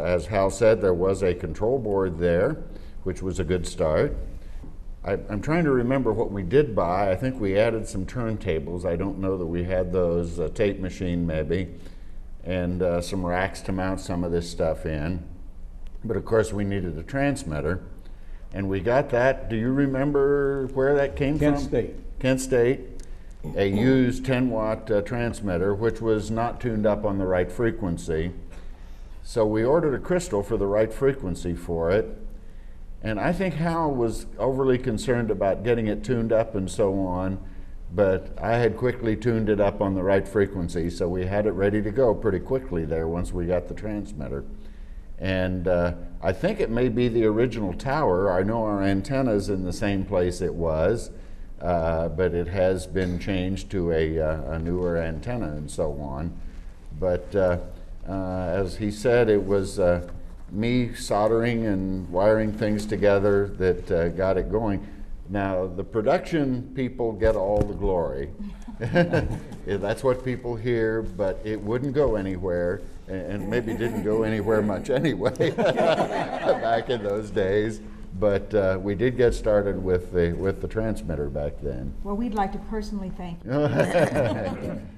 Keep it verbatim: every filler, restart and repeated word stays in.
as Hal said, there was a control board there, which was a good start. I, I'm trying to remember what we did buy. I think we added some turntables. I don't know that we had those, a tape machine maybe, and uh, some racks to mount some of this stuff in. But of course we needed a transmitter, and we got that. Do you remember where that came Kent from? State. Kent State, a used ten watt uh, transmitter, which was not tuned up on the right frequency. So we ordered a crystal for the right frequency for it. And I think Hal was overly concerned about getting it tuned up and so on, but I had quickly tuned it up on the right frequency, so we had it ready to go pretty quickly there once we got the transmitter. And uh, I think it may be the original tower. I know our antenna's in the same place it was, uh, but it has been changed to a, uh, a newer antenna and so on. But uh, uh, as he said, it was uh, me soldering and wiring things together that uh, got it going. Now, the production people get all the glory. That's what people hear, but it wouldn't go anywhere, and maybe didn't go anywhere much anyway back in those days. But uh, we did get started with the, with the transmitter back then. Well, we'd like to personally thank you.